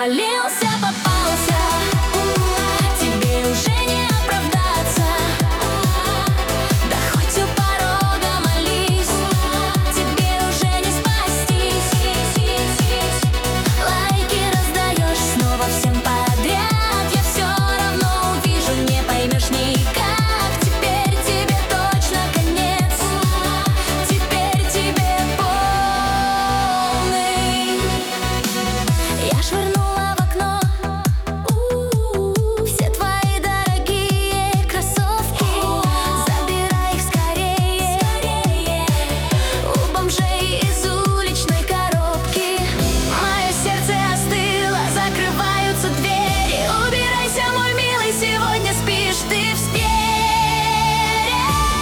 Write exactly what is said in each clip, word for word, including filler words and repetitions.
спалился, попался, тебе уже не оправдаться. Да хоть у порога молись, тебе уже не спастись. Лайки раздаешь снова всем подряд, я все равно увижу, не поймешь никак. Теперь тебе точно конец, теперь тебе полный. Я швырнула в окно у-у-у, все твои дорогие кроссовки. Забирай их скорее, скорее. У бомжей из уличной коробки. Мое сердце остыло, закрываются двери. Убирайся, мой милый, сегодня спишь ты в сбере.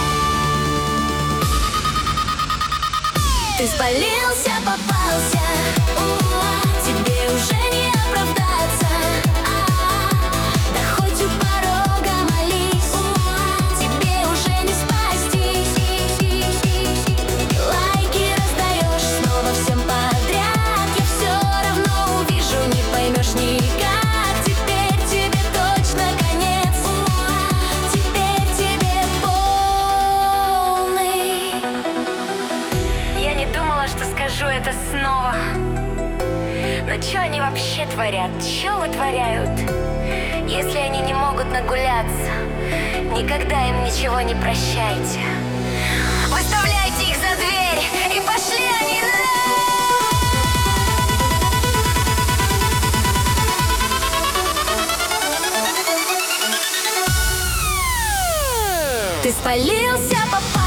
Ты спалился, попался, тебе уже не оправдаться. Да хоть у порога молись, тебе уже не спастись. Лайки раздаешь снова всем подряд, я все равно увижу, не поймешь никак. Теперь тебе точно конец, теперь тебе полный. Я не думала, что скажу это снова. Но чё они вообще творят? Чё вытворяют? Если они не могут нагуляться, никогда им ничего не прощайте. Выставляйте их за дверь, и пошли они на... Ты спалился, попался.